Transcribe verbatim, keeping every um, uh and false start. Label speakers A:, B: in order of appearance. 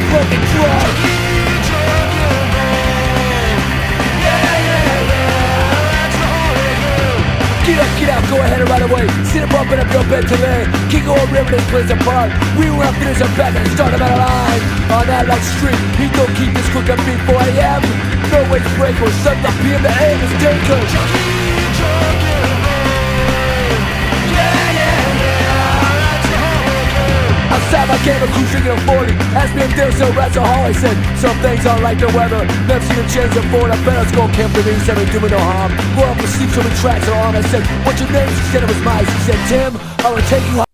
A: broken drunk. Get up, get out, go ahead and right away. Sit up, bumping up your bed today. King of River plays a part. We were up finish our back and start about a line. On that like street, he don't keep this quick at me four A M No way to break or shut the P M the aim is dangerous. Outside my game, a crew drinking a forty. Asked me if there was no rats or hall. I said, some things aren't like the weather. Never seen a change of forward. I better let's go camp with me. He said, ain't doing no harm. Go up and sleep so many tracks are on. I said, what's your name? She said it was mine. She said, Tim, I will take you